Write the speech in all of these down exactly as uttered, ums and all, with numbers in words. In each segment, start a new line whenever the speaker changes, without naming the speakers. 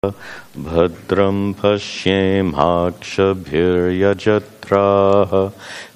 Bhadram pashyemakshabhiryajatraha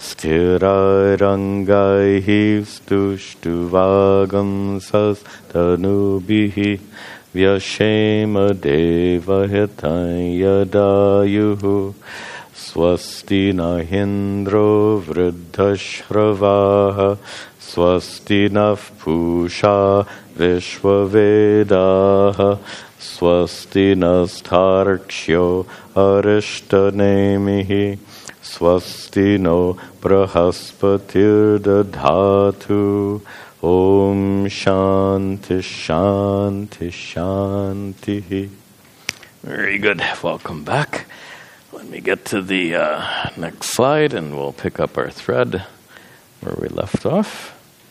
sthirarangaihi stuštuvagam sastanubihi vyashema devahitam yadayuhu swasti nahindro vruddhashravaha swasti naf pusha vishwavedaha swasti nastarkshyo arishtanemihi swasti no prahaspatir dadhatu om shanti shanti shanti. Very good. Welcome back. Let me get to the uh, next slide and we'll pick up our thread where we left off.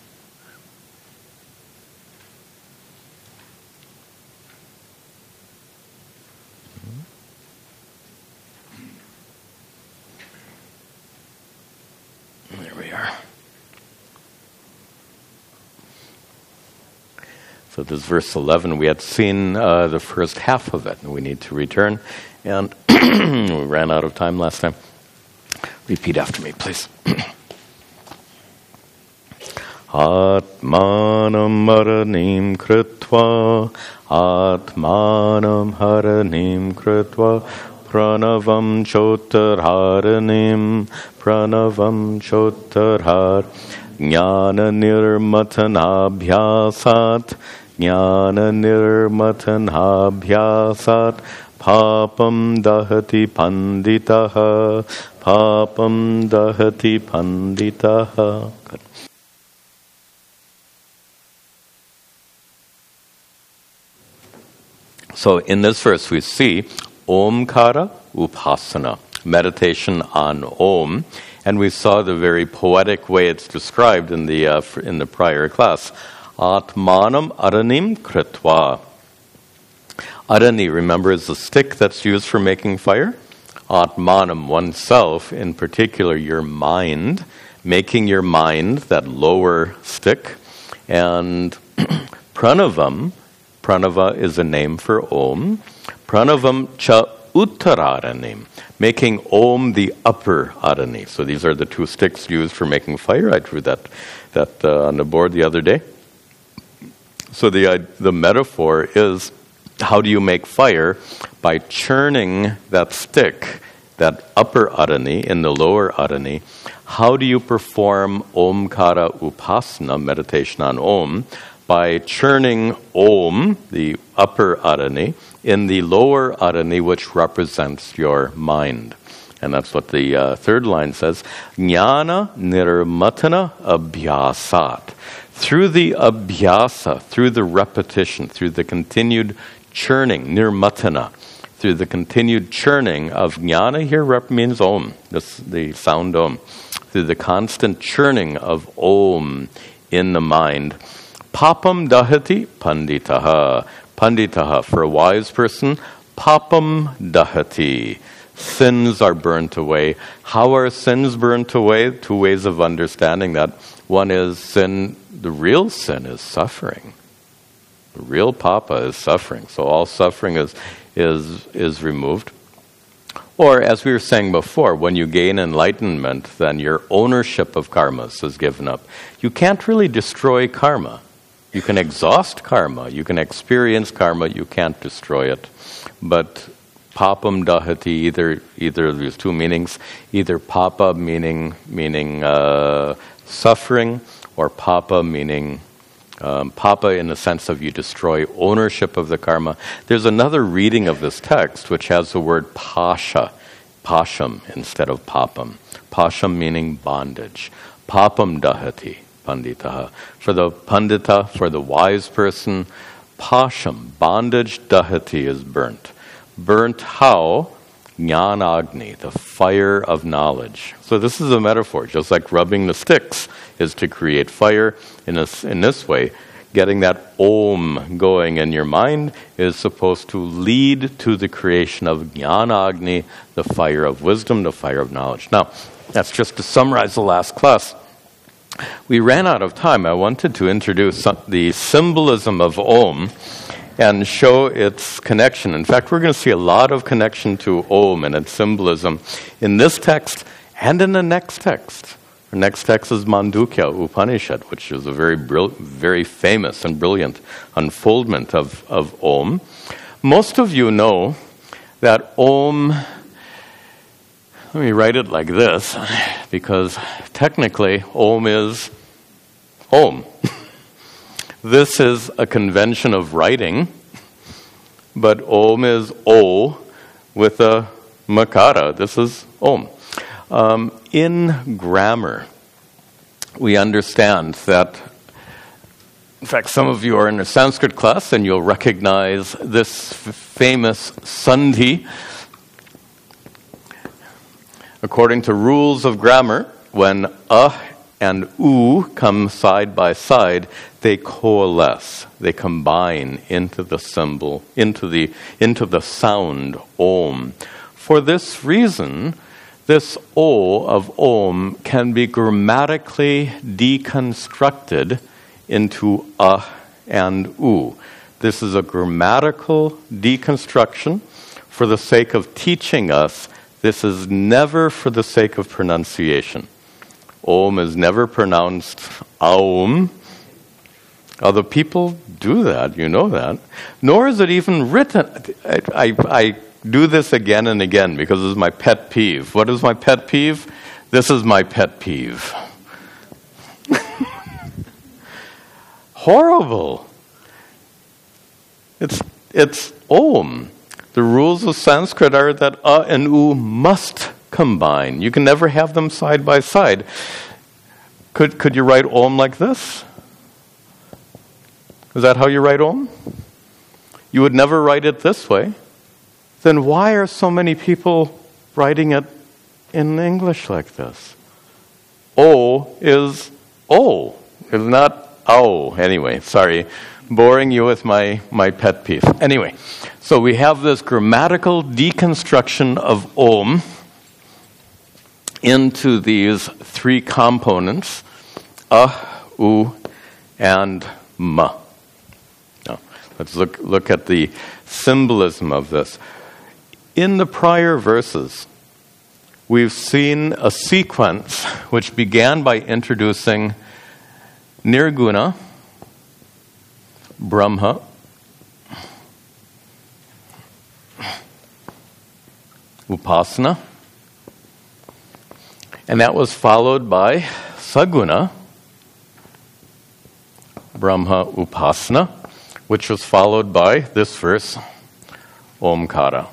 There we are. So this is verse eleven. We had seen uh, the first half of it, and we need to return. And we ran out of time last time. Repeat after me, please. Atmanam haranim kritva, Atmanam haranim kritva, Pranavam chotarharanim, Pranavam chotarhar, Jnana nirmatanabhyasat, Jnana nirmatanabhyasat, Papam dahati panditaha, Papam dahati panditaha. Good. So in this verse we see Omkara Upasana, meditation on Om, and we saw the very poetic way it's described in the uh, in the prior class. Atmanam aranim kritva. Arani, remember, is the stick that's used for making fire. Atmanam, oneself, in particular your mind, making your mind, that lower stick. And pranavam, pranava is a name for Om. Pranavam cha uttararanim, making Om the upper arani. So these are the two sticks used for making fire. I drew that that uh, on the board the other day. So the uh, the metaphor is, how do you make fire? By churning that stick, that upper arani in the lower arani. How do you perform Omkara Upasana, meditation on Om? By churning Om, the upper arani, in the lower arani, which represents your mind. And that's what the uh, third line says. Jnana nirmatana abhyasat. Through the abhyasa, through the repetition, through the continued churning, nirmatana, through the continued churning of jnana, here rep means Om, this, the sound Om. Through the constant churning of Om in the mind, papam dahati panditaha. Panditaha, for a wise person, papam dahati. Sins are burnt away. How are sins burnt away? Two ways of understanding that. One is sin, the real sin is suffering. The real papa is suffering. So all suffering is is is removed. Or, as we were saying before, when you gain enlightenment, then your ownership of karmas is given up. You can't really destroy karma. You can exhaust karma. You can experience karma. You can't destroy it. But papam dahati, either either of these two meanings, either papa meaning meaning uh, suffering, or papa meaning um, papa in the sense of you destroy ownership of the karma. There's another reading of this text which has the word pasha, pasham instead of papam. Pasham meaning bondage. Papam dahati panditaha. For the pandita, for the wise person, pasham, bondage, dahati is burnt. Burnt how? Jnanagni, the fire of knowledge. So this is a metaphor. Just like rubbing the sticks is to create fire, in this, in this way, getting that Om going in your mind is supposed to lead to the creation of Jnanagni, the fire of wisdom, the fire of knowledge. Now, that's just to summarize the last class. We ran out of time. I wanted to introduce some, the symbolism of Om and show its connection. In fact, we're going to see a lot of connection to Om and its symbolism in this text and in the next text. The next text is Mandukya Upanishad, which is a very bril- very famous and brilliant unfoldment of, of Om. Most of you know that Om, let me write it like this, because technically Om is Om. This is a convention of writing, but Om is O with a makara. This is Om. Um, in grammar, we understand that, in fact, some of you are in a Sanskrit class and you'll recognize this f- famous sandhi. According to rules of grammar, when a and u come side by side, they coalesce, they combine into the symbol, into the into the sound Om. For this reason, this O of Om can be grammatically deconstructed into a and u. This is a grammatical deconstruction for the sake of teaching us. This is never for the sake of pronunciation. Om is never pronounced Aum. Other people do that, you know that. Nor is it even written. I, I, I do this again and again because this is my pet peeve. What is my pet peeve? This is my pet peeve. Horrible. It's it's Om. The rules of Sanskrit are that a and u must combine. You can never have them side by side. Could could you write Om like this? Is that how you write Om? You would never write it this way. Then why are so many people writing it in English like this? O is O. It's not O. Anyway, sorry. Boring you with my, my pet peeve. Anyway, so we have this grammatical deconstruction of Om into these three components, a, u, and ma. Now, let's look, look at the symbolism of this. In the prior verses, we've seen a sequence which began by introducing Nirguna, Brahma, Upasana, and that was followed by Saguna, Brahma Upasana, which was followed by this verse, Omkara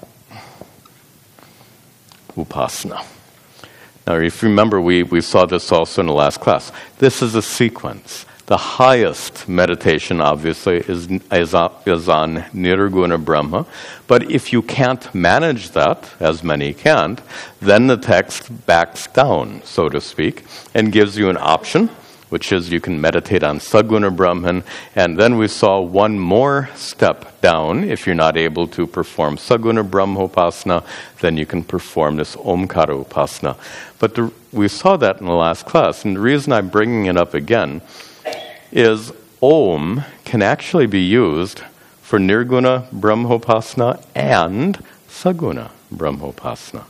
Upasana. Now, if you remember, we, we saw this also in the last class. This is a sequence. The highest meditation, obviously, is, is, on, is on Nirguna Brahma. But if you can't manage that, as many can't, then the text backs down, so to speak, and gives you an option, which is you can meditate on Saguna Brahman. And then we saw one more step down. If you're not able to perform Saguna Brahmopasana, then you can perform this Omkara Upasana. But the, we saw that in the last class. And the reason I'm bringing it up again is Om can actually be used for Nirguna Brahmopasana and Saguna Brahmopasana.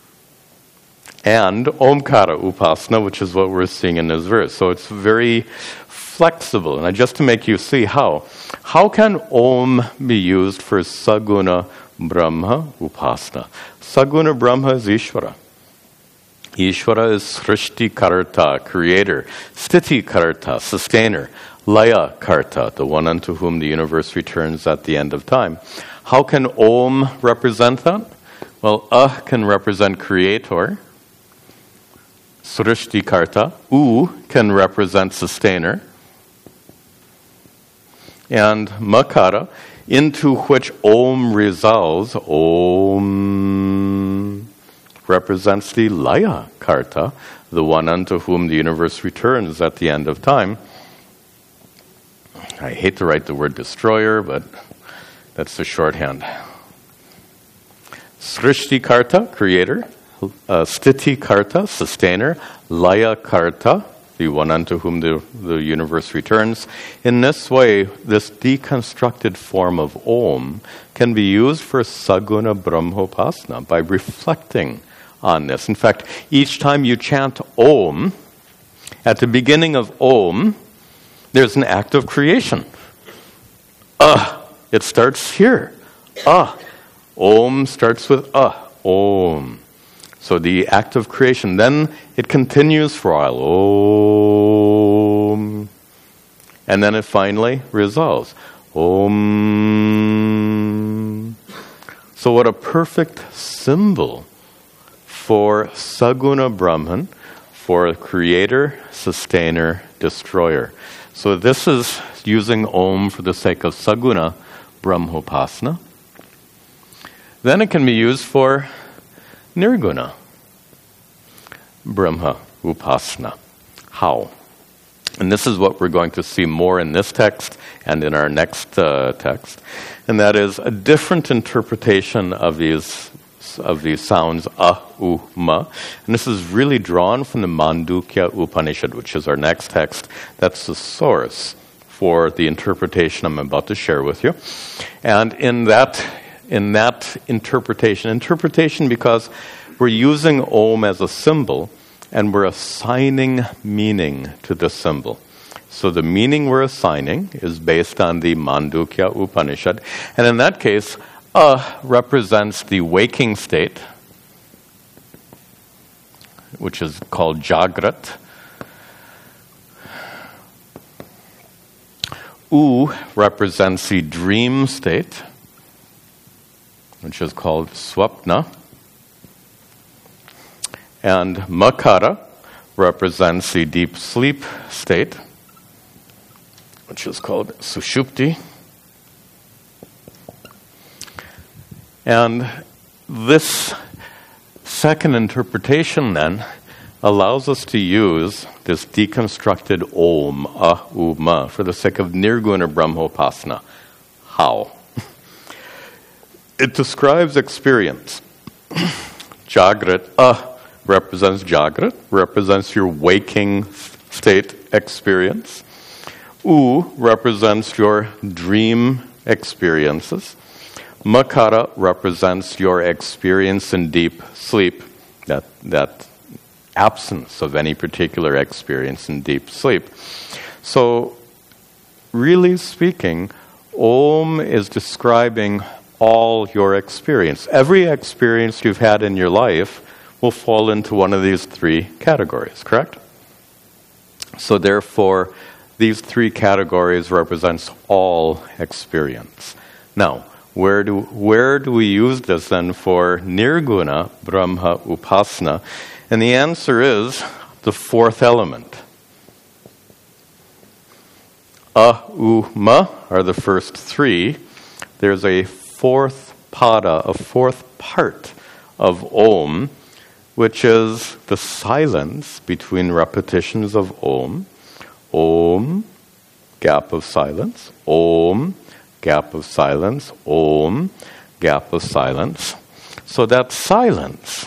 And Omkara Upasana, which is what we're seeing in this verse. So it's very flexible. And just to make you see how. How can Om be used for Saguna Brahma Upasana? Saguna Brahma is Ishvara. Ishvara is Srishti Karta, creator. Sthiti Karta, sustainer. Laya Karta, the one unto whom the universe returns at the end of time. How can Om represent that? Well, A can represent creator. Srishti Karta. U can represent sustainer. And Makara, into which Om resolves, Om represents the Laya Karta, the one unto whom the universe returns at the end of time. I hate to write the word destroyer, but that's the shorthand. Srishti Karta, creator. Uh, Sthiti Karta, sustainer. Laya Karta, the one unto whom the, the universe returns. In this way, this deconstructed form of Om can be used for Saguna Brahmopasana by reflecting on this. In fact, each time you chant Om, at the beginning of Om, there's an act of creation. Ah, it starts here. Ah, Om starts with ah, Om. So the act of creation. Then it continues for a while. Om. And then it finally resolves. Om. So what a perfect symbol for Saguna Brahman, for creator, sustainer, destroyer. So this is using Om for the sake of Saguna Brahmopasana. Then it can be used for Nirguna Brahma Upasana. How? And this is what we're going to see more in this text and in our next uh, text. And that is a different interpretation of these of these sounds, a, u, ma. And this is really drawn from the Mandukya Upanishad, which is our next text. That's the source for the interpretation I'm about to share with you. And in that In that interpretation, interpretation because we're using Om as a symbol and we're assigning meaning to the symbol. So the meaning we're assigning is based on the Mandukya Upanishad. And in that case, A represents the waking state, which is called Jagrat. U represents the dream state, which is called Swapna. And Makara represents the deep sleep state, which is called Sushupti. And this second interpretation then allows us to use this deconstructed Om, A, U, Ma, for the sake of Nirguna Brahmopasana. How? It describes experience. Jagrat, A represents Jagrat, represents your waking state experience. U represents your dream experiences. Makara represents your experience in deep sleep, that, that absence of any particular experience in deep sleep. So, really speaking, Om is describing all your experience. Every experience you've had in your life will fall into one of these three categories, correct? So therefore, these three categories represents all experience. Now, where do where do we use this then for Nirguna Brahma Upasana? And the answer is the fourth element. A, U, Ma are the first three. There's a fourth pada, a fourth part of Om, which is the silence between repetitions of Om. Om, gap of silence. Om, gap of silence. Om, gap of silence. So that silence,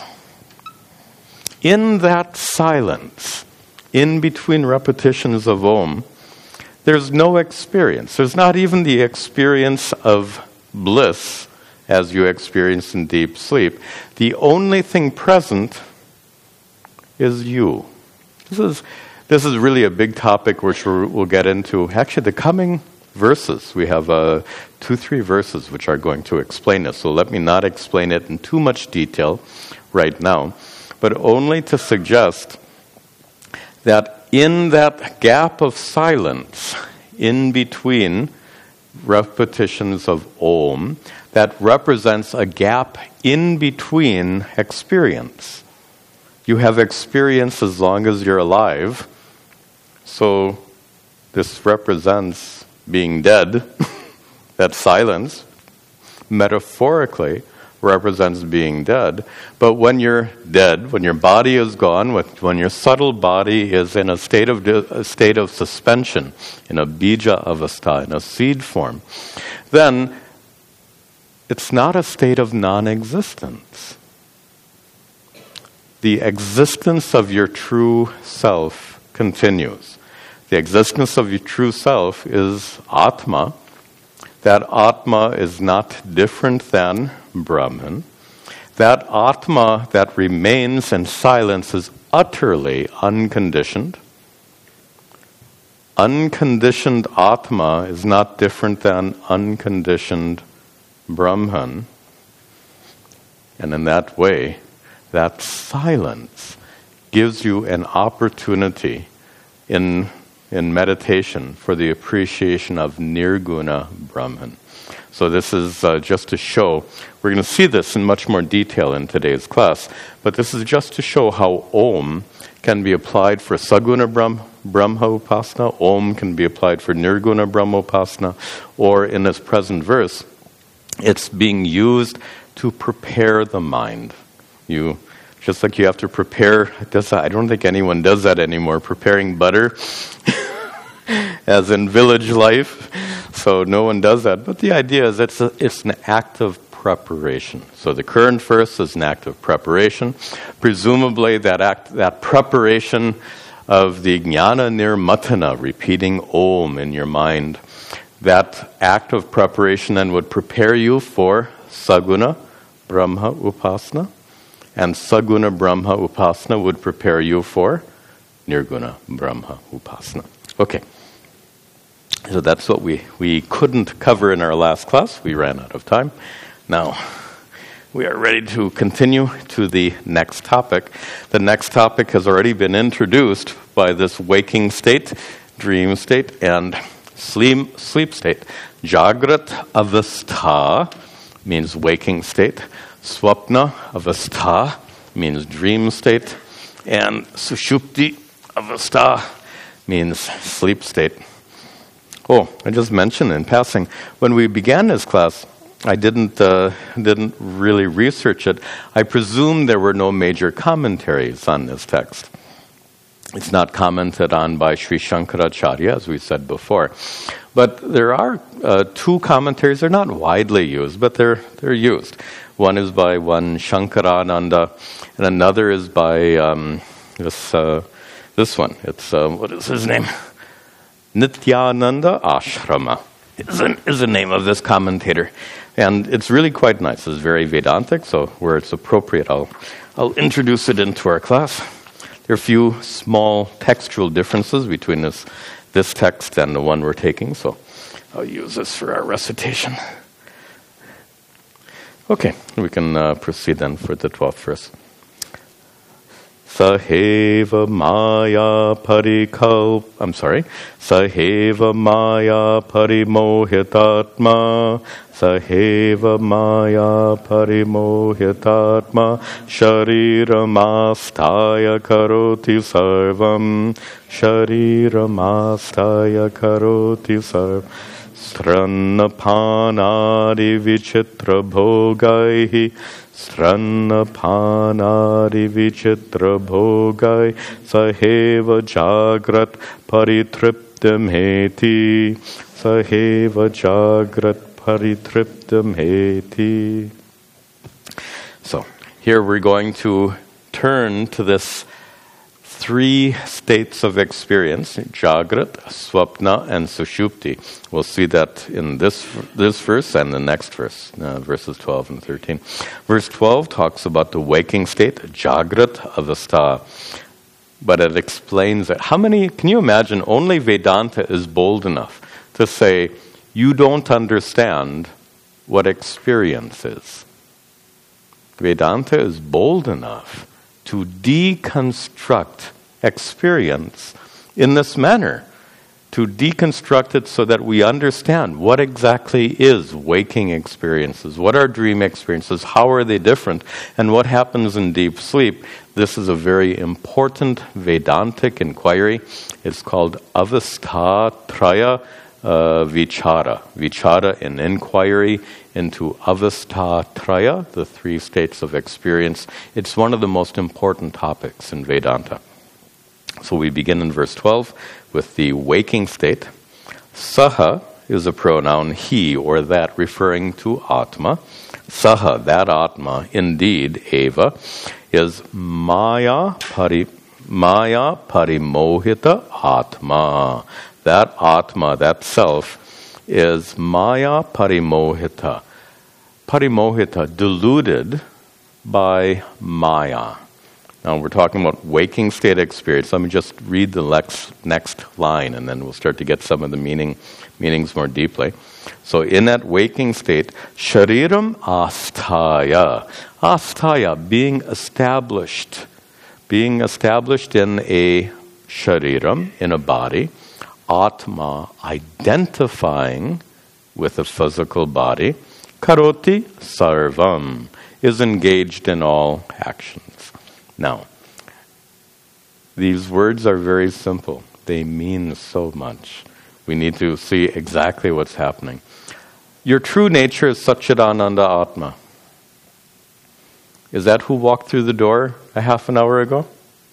in that silence, in between repetitions of Om, there's no experience. There's not even the experience of bliss as you experience in deep sleep. The only thing present is you. This is this is really a big topic which we're, we'll get into. Actually, the coming verses, we have uh, two, three verses which are going to explain this. So let me not explain it in too much detail right now, but only to suggest that in that gap of silence, in between repetitions of Om, that represents a gap in between experience. You have experience as long as you're alive, so this represents being dead. That silence, metaphorically, represents being dead. But when you're dead, when your body is gone, when your subtle body is in a state of a state of suspension, in a bija avastha, in a seed form, then it's not a state of non-existence. The existence of your true self continues. The existence of your true self is Atma. That Atma is not different than Brahman. That Atma that remains in silence is utterly unconditioned. Unconditioned Atma is not different than unconditioned Brahman. And in that way, that silence gives you an opportunity in, in meditation for the appreciation of Nirguna Brahman. So this is uh, just to show, we're going to see this in much more detail in today's class, but this is just to show how Om can be applied for Saguna Brahm, Brahma Upasana, Om can be applied for Nirguna Brahma Upasana, or in this present verse, it's being used to prepare the mind. You, just like you have to prepare, I don't think anyone does that anymore, preparing butter, as in village life. So no one does that. But the idea is it's, a, it's an act of preparation. So the current verse is an act of preparation. Presumably that act, that preparation of the jnana nirmatana, repeating Om in your mind, that act of preparation then would prepare you for Saguna Brahma Upasana, and Saguna Brahma Upasana would prepare you for Nirguna Brahma Upasana. Okay. So that's what we, we couldn't cover in our last class. We ran out of time. Now, we are ready to continue to the next topic. The next topic has already been introduced by this waking state, dream state, and sleep, sleep state. Jagrat avastha means waking state. Swapna avastha means dream state. And sushupti avastha means sleep state. Oh, I just mentioned in passing, when we began this class, I didn't uh, didn't really research it. I presume there were no major commentaries on this text. It's not commented on by Sri Shankaracharya, as we said before. But there are uh, two commentaries. They're not widely used, but they're they're used. One is by one Shankarananda, and another is by um, this uh, this one. It's uh, what is his name? Nityananda Ashrama is, an, is the name of this commentator. And it's really quite nice. It's very Vedantic, so where it's appropriate, I'll, I'll introduce it into our class. There are a few small textual differences between this, this text and the one we're taking, so I'll use this for our recitation. Okay, we can uh, proceed then for the twelfth verse. Saheva maya parikal, I'm sorry, Saheva maya parimohitatma, Saheva maya parimohitatma, Shariramastaya karoti sarvam, Shariramastaya karoti sarvam, Strannapanadi vichitra bhogaihi, Strannapanadi vichitra bhogai, Saheva jagrat paritriptam heti, Saheva jagrat paritriptam heti. So, here we're going to turn to this three states of experience, Jagrat, Swapna, and Sushupti. We'll see that in this this verse and the next verse, uh, verses twelve and thirteen. Verse twelve talks about the waking state, Jagrat Avastha, but it explains it. How many, can you imagine, only Vedanta is bold enough to say, you don't understand what experience is. Vedanta is bold enough to deconstruct experience in this manner, to deconstruct it so that we understand what exactly is waking experiences, what are dream experiences, how are they different, and what happens in deep sleep. This is a very important Vedantic inquiry. It's called Avastha Traya uh, Vichara. Vichara, an inquiry into Avastha Traya, the three states of experience. It's one of the most important topics in Vedanta. So we begin in verse twelve with the waking state. Saha is a pronoun he or that, referring to Atma. Saha, that Atma, indeed, Eva, is Maya Pari, Maya parimohita atma. That atma, that self, is maya parimohita. Parimohita, deluded by maya. Now we're talking about waking state experience. Let me just read the next, next line and then we'll start to get some of the meaning, meanings more deeply. So in that waking state, shariram asthaya. Asthaya, being established. Being established in a shariram, in a body. Atma, identifying with a physical body. Karoti sarvam, is engaged in all actions. Now, these words are very simple. They mean so much. We need to see exactly what's happening. Your true nature is Satchidananda Atma. Is that who walked through the door a half an hour ago?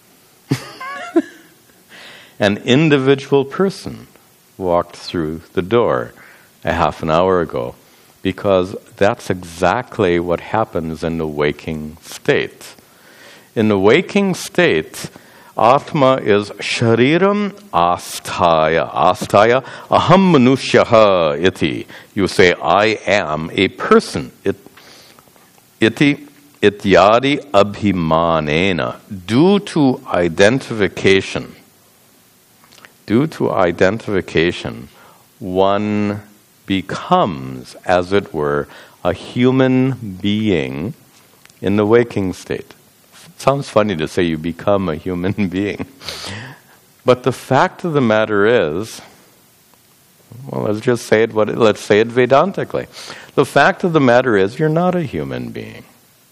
An individual person walked through the door a half an hour ago, because that's exactly what happens in the waking state. In the waking state, Atma is shariram asthaya. Asthaya, aham manushyaha iti. You say, I am a person. It, iti ityadi abhimanena. Due to identification, due to identification, one becomes, as it were, a human being in the waking state. It sounds funny to say you become a human being. But the fact of the matter is, well, let's just say it, what, let's say it Vedantically. The fact of the matter is, you're not a human being.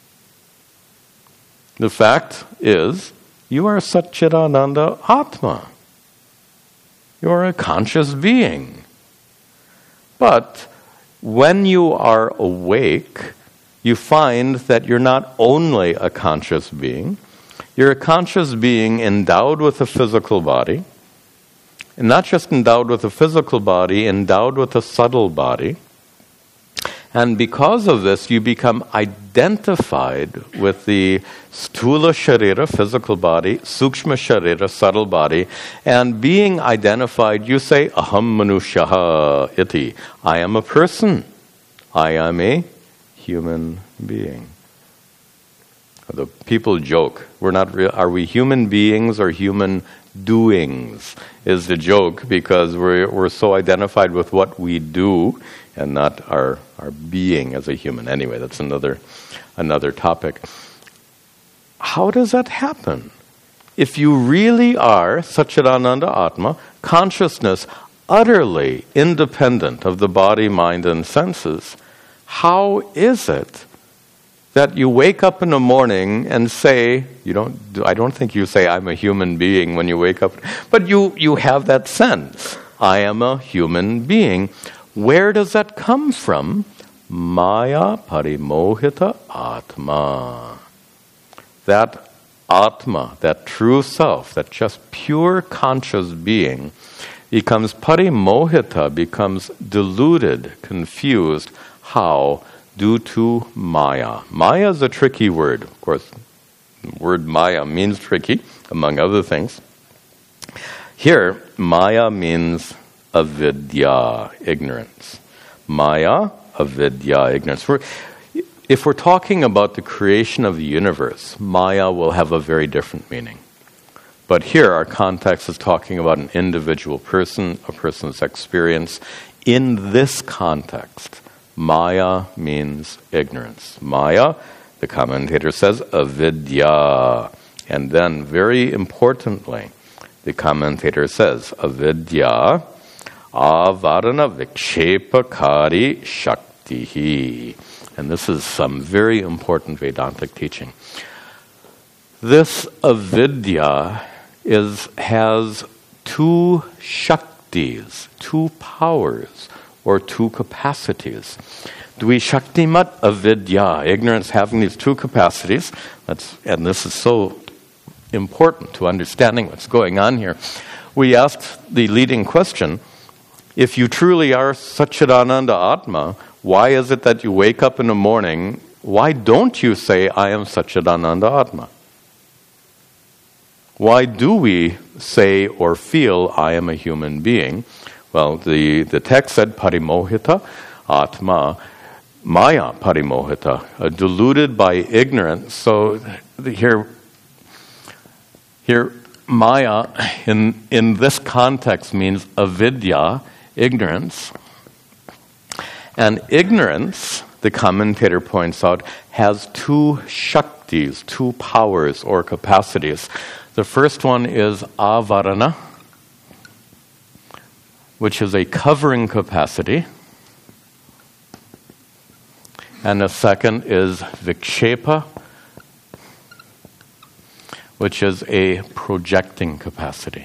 The fact is, you are Satchidananda Atma. You are a conscious being. But when you are awake, you find that you're not only a conscious being, you're a conscious being endowed with a physical body, and not just endowed with a physical body, endowed with a subtle body. And because of this, you become identified with the stula sharira, physical body, sukshma sharira, subtle body, and being identified, you say, aham manushyaha iti. I am a person. I am a human being. The people joke. We're not. Re- are we human beings or human doings? Is the joke, because we're we're so identified with what we do and not our our being as a human. Anyway, that's another another topic. How does that happen? If you really are Satchidananda Atma, consciousness utterly independent of the body, mind, and senses, how is it that you wake up in the morning and say, you don't, I don't think you say, I'm a human being when you wake up, but you, you have that sense, I am a human being. Where does that come from? Maya parimohita atma. That atma, that true self, that just pure conscious being, becomes parimohita, becomes deluded, confused. How? Due to maya. Maya is a tricky word. Of course, the word maya means tricky, among other things. Here, maya means avidya, ignorance. Maya, avidya, ignorance. We're, if we're talking about the creation of the universe, maya will have a very different meaning. But here, our context is talking about an individual person, a person's experience. In this context, maya means ignorance. Maya, the commentator says, avidya. And then, very importantly, the commentator says, avidya, avarana vikshepakari shaktihi. And this is some very important Vedantic teaching. This avidya is has two shaktis, two powers, or two capacities. Dvi shaktimat avidya, ignorance having these two capacities. That's, and this is so important to understanding what's going on here. We asked the leading question, if you truly are Satchidananda Atma, why is it that you wake up in the morning, why don't you say, I am Satchidananda Atma? Why do we say or feel, I am a human being? Well, the, the text said, parimohita atma, maya parimohita, uh, deluded by ignorance. So here, here maya in, in this context means avidya, ignorance. And ignorance, the commentator points out, has two shaktis, two powers or capacities. The first one is avarana, which is a covering capacity. And the second is vikshepa, which is a projecting capacity.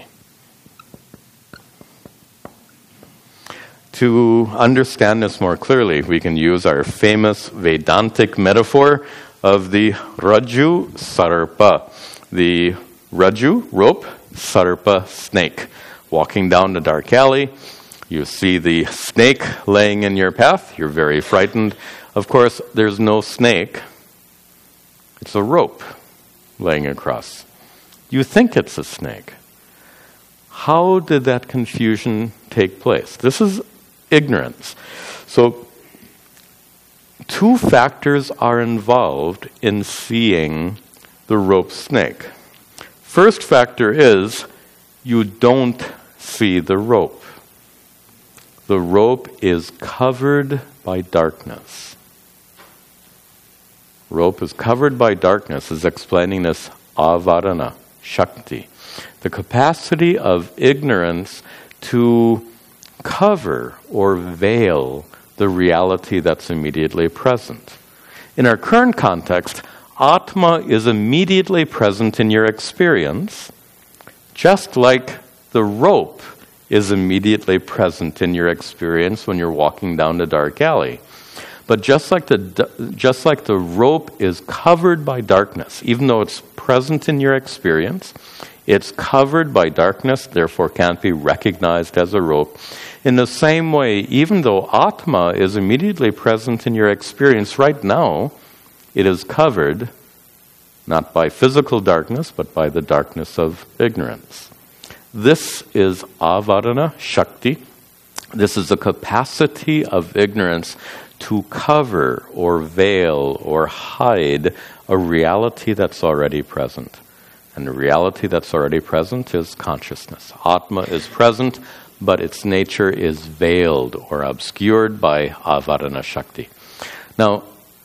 To understand this more clearly, we can use our famous Vedantic metaphor of the Raju Sarpa. The Raju, rope, Sarpa, snake. Walking down the dark alley, you see the snake laying in your path. You're very frightened. Of course, there's no snake. It's a rope laying across. You think it's a snake. How did that confusion take place? This is ignorance. So, two factors are involved in seeing the rope snake. First factor is you don't see the rope. The rope is covered by darkness. Rope is covered by darkness is explaining this avarana, shakti. The capacity of ignorance to cover or veil the reality that's immediately present. In our current context, Atma is immediately present in your experience, just like the rope is immediately present in your experience when you're walking down the dark alley. But just like the just like the rope is covered by darkness, even though it's present in your experience, it's covered by darkness, therefore can't be recognized as a rope. In the same way, even though Atma is immediately present in your experience right now, it is covered not by physical darkness, but by the darkness of ignorance. This is avarana, shakti. This is the capacity of ignorance to cover or veil or hide a reality that's already present. And the reality that's already present is consciousness. Atma is present, but its nature is veiled or obscured by avarana shakti. Now,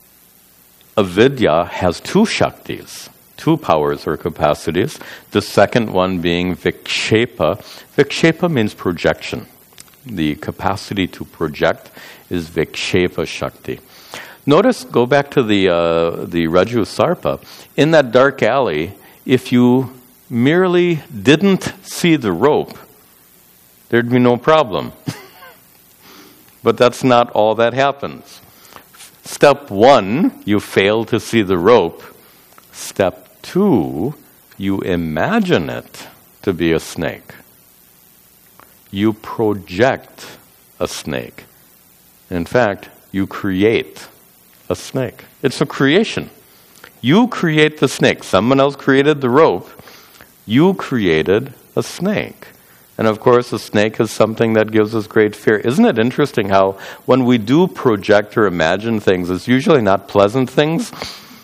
avidya has two shaktis, two powers or capacities. The second one being vikshepa. Vikshepa means projection. The capacity to project is vikshepa shakti. Notice, go back to the uh, the Raju Sarpa. In that dark alley, if you merely didn't see the rope, there'd be no problem. But that's not all that happens. Step one, you fail to see the rope. Step two, you imagine it to be a snake. You project a snake. In fact, you create a snake. It's a creation. You create the snake. Someone else created the rope. You created a snake. And of course, a snake is something that gives us great fear. Isn't it interesting how when we do project or imagine things, it's usually not pleasant things?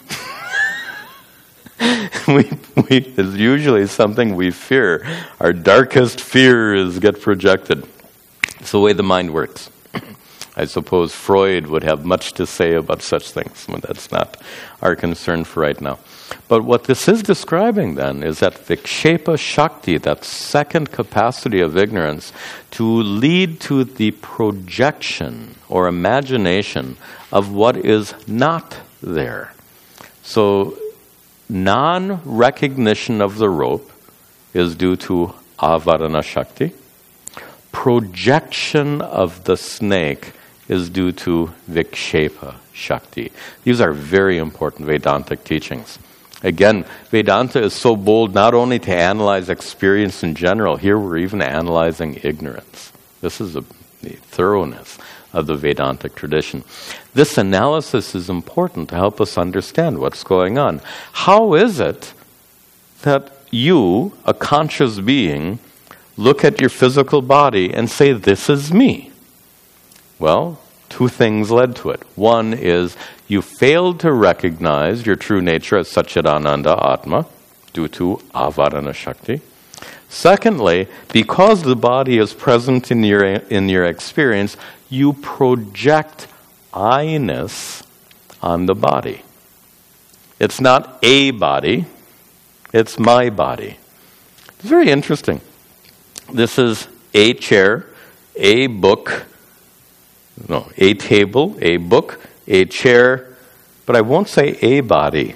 we, we, it's usually something we fear. Our darkest fears get projected. It's the way the mind works. I suppose Freud would have much to say about such things, but that's not our concern for right now. But what this is describing then is that vikshepa shakti, that second capacity of ignorance, to lead to the projection or imagination of what is not there. So non-recognition of the rope is due to avarana shakti. Projection of the snake is due to vikshepa shakti. These are very important Vedantic teachings. Again, Vedanta is so bold not only to analyze experience in general, here we're even analyzing ignorance. This is a, the thoroughness of the Vedantic tradition. This analysis is important to help us understand what's going on. How is it that you, a conscious being, look at your physical body and say, this is me? Well, two things led to it. One is you failed to recognize your true nature as Satchidananda Atma due to avarana shakti. Secondly, because the body is present in your in your experience, you project I-ness on the body. It's not a body, it's my body. It's very interesting. This is a chair, a book, no, a table, a book, a chair, but I won't say a body.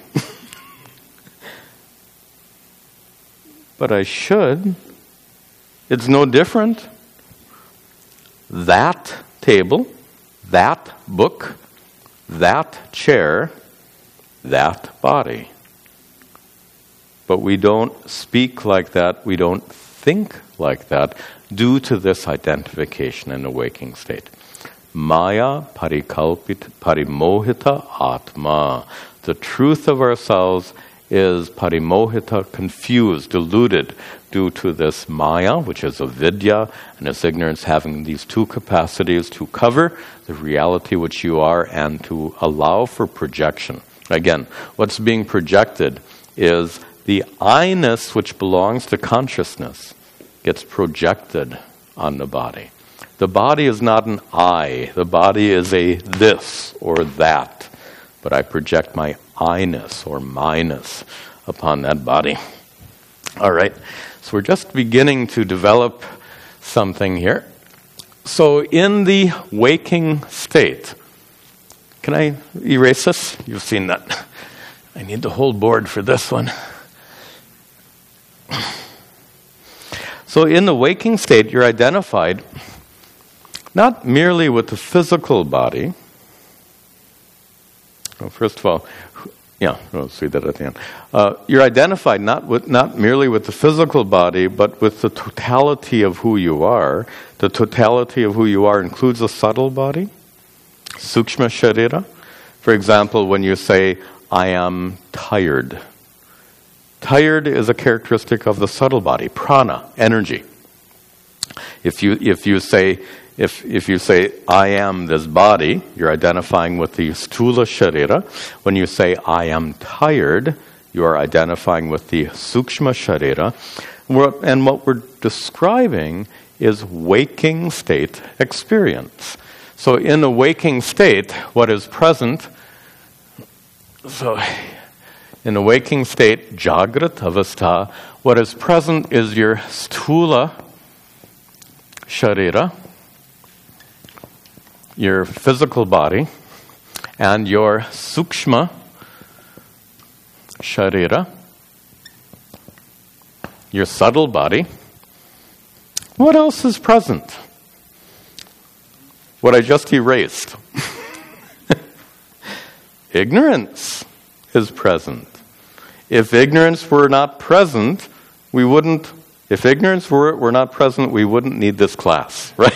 But I should. It's no different. That table, that book, that chair, that body. But we don't speak like that, we don't think like that, due to this identification in the waking state. Maya parikalpita parimohita atma. The truth of ourselves is parimohita, confused, deluded, due to this maya, which is avidya, and this ignorance having these two capacities to cover the reality which you are and to allow for projection. Again, what's being projected is the I-ness which belongs to consciousness gets projected on the body. The body is not an I. The body is a this or that. But I project my I-ness or my-ness upon that body. All right. So we're just beginning to develop something here. So in the waking state, can I erase this? You've seen that. I need the whole board for this one. So in the waking state, you're identified not merely with the physical body. Well, first of all, yeah, we'll see that at the end. Uh, you're identified not with not merely with the physical body, but with the totality of who you are. The totality of who you are includes a subtle body, sukshma sharira. For example, when you say, I am tired. Tired is a characteristic of the subtle body, prana, energy. If you if you say if if you say I am this body, you're identifying with the stula sharira. When you say I am tired, you are identifying with the sukshma sharira. And what we're describing is waking state experience. So in a waking state, what is present? So in the waking state, Jagrat Avastha, what is present is your stula sharira, your physical body, and your sukshma sharira, your subtle body. What else is present? What I just erased. Ignorance is present. If ignorance were not present, we wouldn't, if ignorance were, were not present, we wouldn't need this class, right?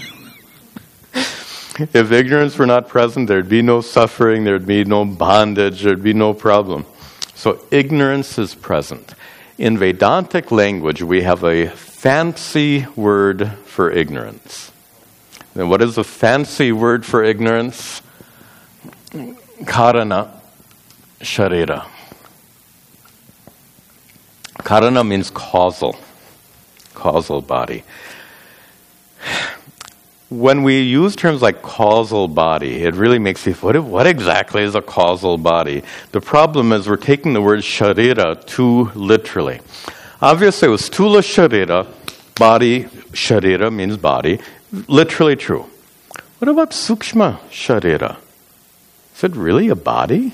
If ignorance were not present, there'd be no suffering, there'd be no bondage, there'd be no problem. So ignorance is present. In Vedantic language, we have a fancy word for ignorance. And what is a fancy word for ignorance? Karana sharira. Karana means causal, causal body. When we use terms like causal body, it really makes you, what, what exactly is a causal body? The problem is we're taking the word sharira too literally. Obviously, with stula sharira, body, sharira means body, literally true. What about sukshma sharira? Is it really a body?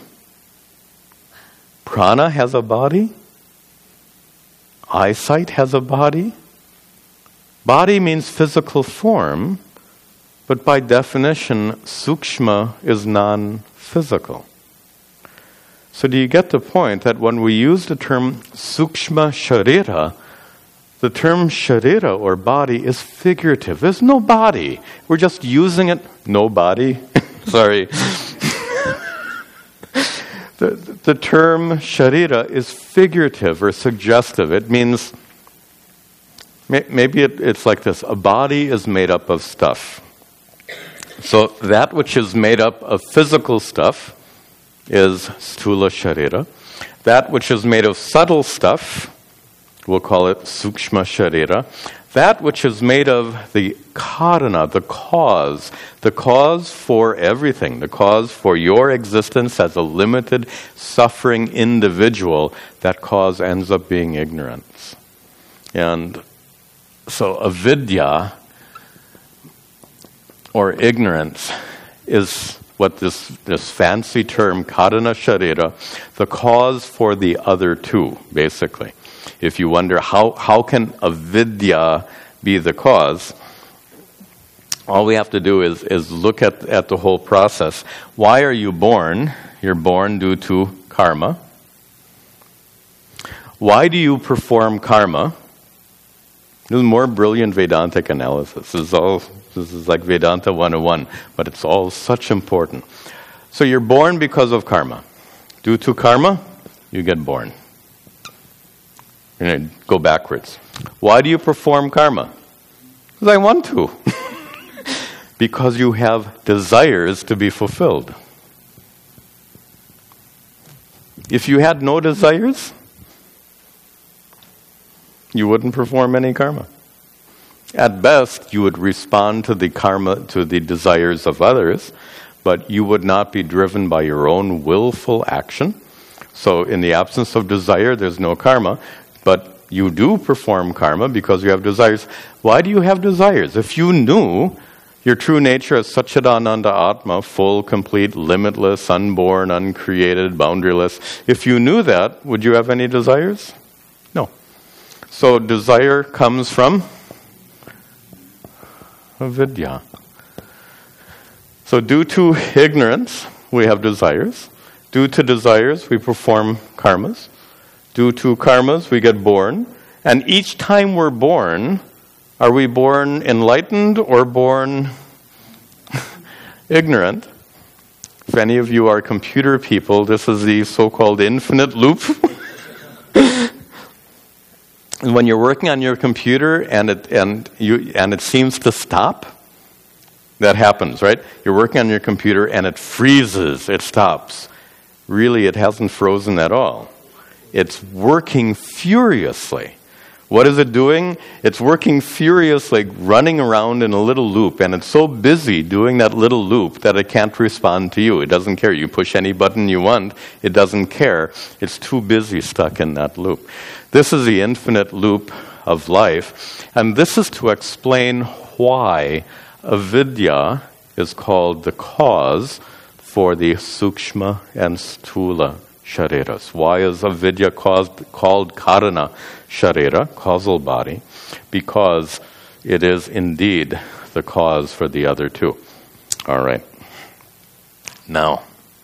Prana has a body? Eyesight has a body? Body means physical form, but by definition, sukshma is non-physical. So do you get the point that when we use the term sukshma sharira, the term sharira or body is figurative. There's no body. We're just using it. No body. Sorry. The, the term sharira is figurative or suggestive. It means, maybe it, it's like this, a body is made up of stuff. So that which is made up of physical stuff is stula sharira. That which is made of subtle stuff, we'll call it sukshma sharira. That which is made of the karana, the cause, the cause for everything, the cause for your existence as a limited, suffering individual, that cause ends up being ignorance. And so avidya, or ignorance, is what this, this fancy term, karana sharira, the cause for the other two, basically. If you wonder how, how can avidya be the cause, all we have to do is, is look at, at the whole process. Why are you born? You're born due to karma. Why do you perform karma? This is more brilliant Vedantic analysis. This is all this is like Vedanta one oh one, but it's all such important. So you're born because of karma. Due to karma, you get born. You're going to go backwards. Why do you perform karma? Because I want to. Because you have desires to be fulfilled. If you had no desires, you wouldn't perform any karma. At best, you would respond to the karma, to the desires of others, but you would not be driven by your own willful action. So in the absence of desire, there's no karma, but you do perform karma because you have desires. Why do you have desires? If you knew your true nature as Satchidananda Atma, full, complete, limitless, unborn, uncreated, boundaryless, if you knew that, would you have any desires? No. So desire comes from avidya. So due to ignorance, we have desires. Due to desires, we perform karmas. Due to karmas, we get born. And each time we're born, are we born enlightened or born ignorant? If any of you are computer people, this is the so-called infinite loop. When you're working on your computer and it and you and it seems to stop, that happens, right? You're working on your computer and it freezes, it stops. Really, it hasn't frozen at all. It's working furiously. What is it doing? It's working furiously, running around in a little loop, and it's so busy doing that little loop that it can't respond to you. It doesn't care. You push any button you want, it doesn't care. It's too busy stuck in that loop. This is the infinite loop of life, and this is to explain why avidya is called the cause for the sukshma and stula shariras. Why is avidya caused, called karana sharira, causal body? Because it is indeed the cause for the other two. All right. Now,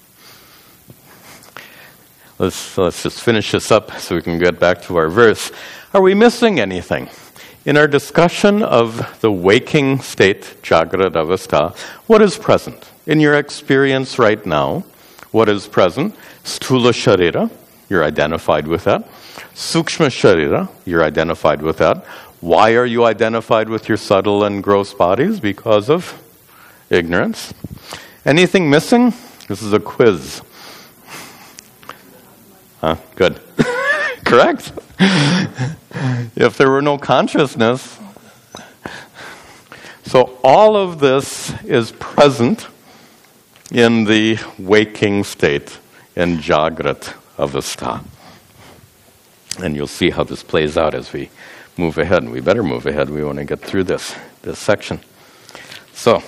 let's, let's just finish this up so we can get back to our verse. Are we missing anything? In our discussion of the waking state, Jagrata Avastha, what is present? In your experience right now, what is present? Stula Sharira, you're identified with that. Sukshma Sharira, you're identified with that. Why are you identified with your subtle and gross bodies? Because of ignorance. Anything missing? This is a quiz. Huh? Good. Correct? If there were no consciousness, so all of this is present in the waking state, in Jagrat Avastha. And you'll see how this plays out as we move ahead. And we better move ahead. We want to get through this, this section. So,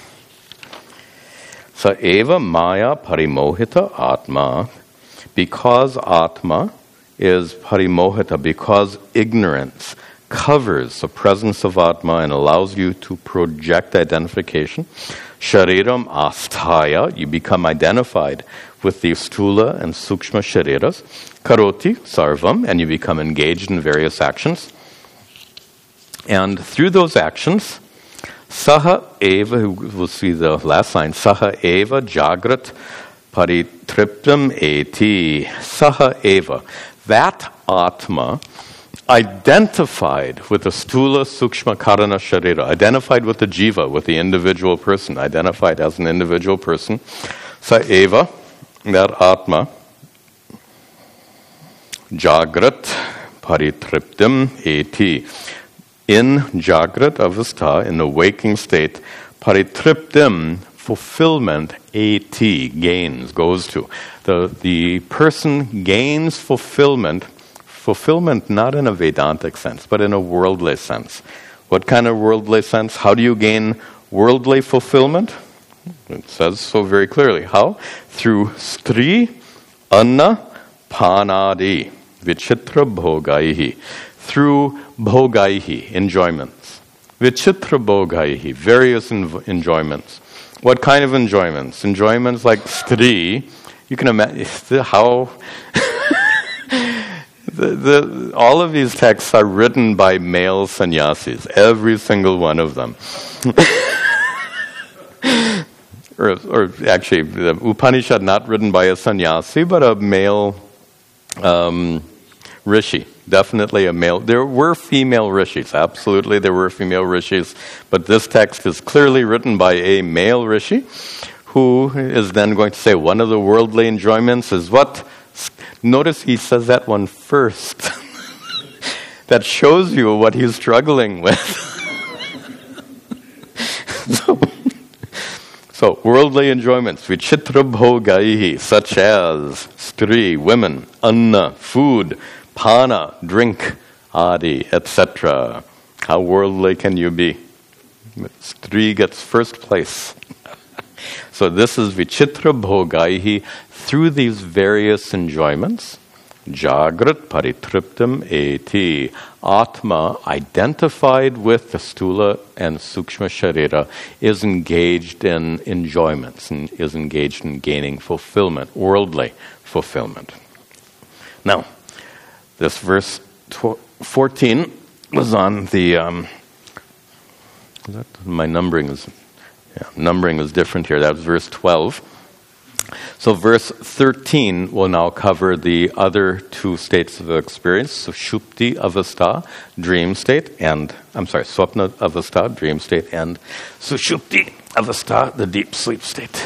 Sa eva maya parimohita atma, because atma is parimohita, because ignorance covers the presence of atma and allows you to project identification. Shariram asthaya, you become identified with the stula and sukshma shariras. Karoti sarvam, and you become engaged in various actions. And through those actions, saha eva, we'll see the last line, saha eva jagrat Paritriptam eti saha eva. That Atma identified with the stula sukshma karana sharira, identified with the jiva, with the individual person, identified as an individual person. Sa eva, that Atma, jagrat paritriptam eti. In jagrat avastha, in the waking state, paritriptam, fulfillment, eti, gains, goes to. The, the person gains fulfillment, fulfillment not in a Vedantic sense, but in a worldly sense. What kind of worldly sense? How do you gain worldly fulfillment? It says so very clearly. How? Through stri, anna, panadi, vichitra bhogaihi. Through bhogaihi, enjoyments. Vichitra bhogaihi, various env- enjoyments. What kind of enjoyments? Enjoyments like stri. You can imagine how... the, the, all of these texts are written by male sannyasis. Every single one of them. or, or actually, the Upanishad not written by a sannyasi, but a male um, rishi. Definitely a male. There were female rishis, absolutely there were female rishis, but this text is clearly written by a male rishi who is then going to say one of the worldly enjoyments is what? Notice he says that one first. That shows you what he's struggling with. so, so, worldly enjoyments, vichitra bhogaihi, such as stri, women, anna, food, pana, drink, adi, et cetera. How worldly can you be? Stri gets first place. So this is vichitra bhogaihi, through these various enjoyments. Jagrat paritriptam eti. Atma, identified with the stula and sukshma sharira, is engaged in enjoyments and is engaged in gaining fulfillment, worldly fulfillment. Now, this verse tw- fourteen was on the... Um, that, my numbering is yeah, numbering is different here. That was verse twelve. So verse thirteen will now cover the other two states of experience, sushupti avastha, dream state, and, I'm sorry, swapna avastha, dream state, and sushupti avastha, the deep sleep state.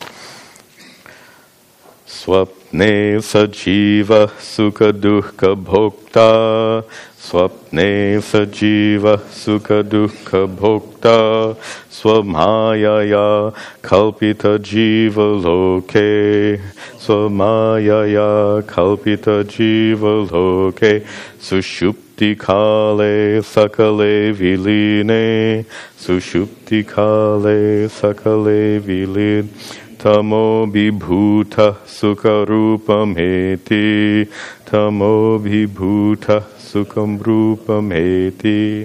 Swapne sajiva sukha dukkha bhokta. Swapne sajiva sukha dukkha bhokta. Swamayaya kalpita jiva loke. Swamayaya kalpita jiva loke. Sushupti kale sakale viline. Sushupti kale sakale viline. Tamo vibhuta sukha rupam heti. Tamo vibhuta sukham rupam heti.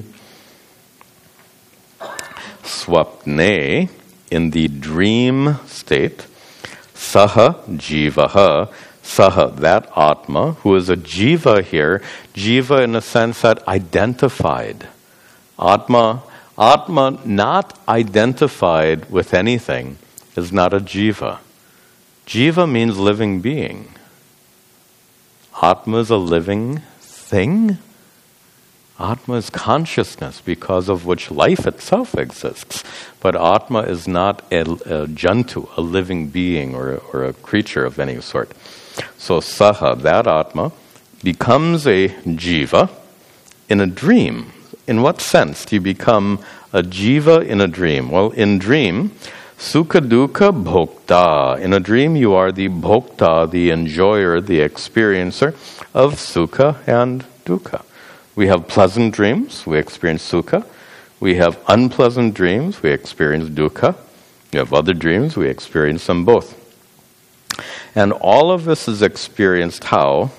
Swapne, in the dream state, saha jivaha, saha, that Atma, who is a jiva here, jiva in the sense that identified. Atma, Atma not identified with anything is not a jiva. Jiva means living being. Atma is a living thing. Atma is consciousness because of which life itself exists. But Atma is not a, a jantu, a living being or, or a creature of any sort. So saha, that Atma, becomes a jiva in a dream. In what sense do you become a jiva in a dream? Well, in dream, sukha dukkha bhokta. In a dream, you are the bhokta, the enjoyer, the experiencer of sukha and dukkha. We have pleasant dreams, we experience sukha. We have unpleasant dreams, we experience dukkha. We have other dreams, we experience them both. And all of this is experienced how?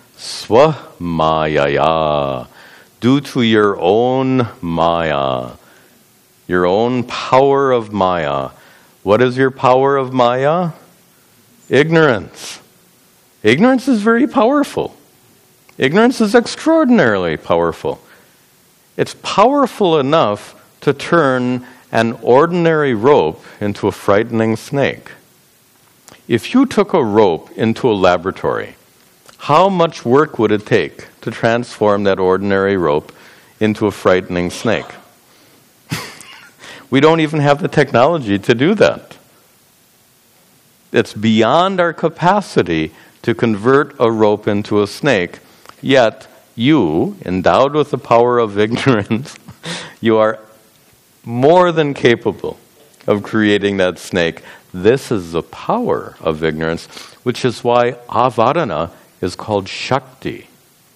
Swamayaya. Due to your own maya, your own power of maya. What is your power of maya? Ignorance. Ignorance is very powerful. Ignorance is extraordinarily powerful. It's powerful enough to turn an ordinary rope into a frightening snake. If you took a rope into a laboratory, how much work would it take to transform that ordinary rope into a frightening snake? We don't even have the technology to do that. It's beyond our capacity to convert a rope into a snake, yet you, endowed with the power of ignorance, you are more than capable of creating that snake. This is the power of ignorance, which is why avarana is called Shakti.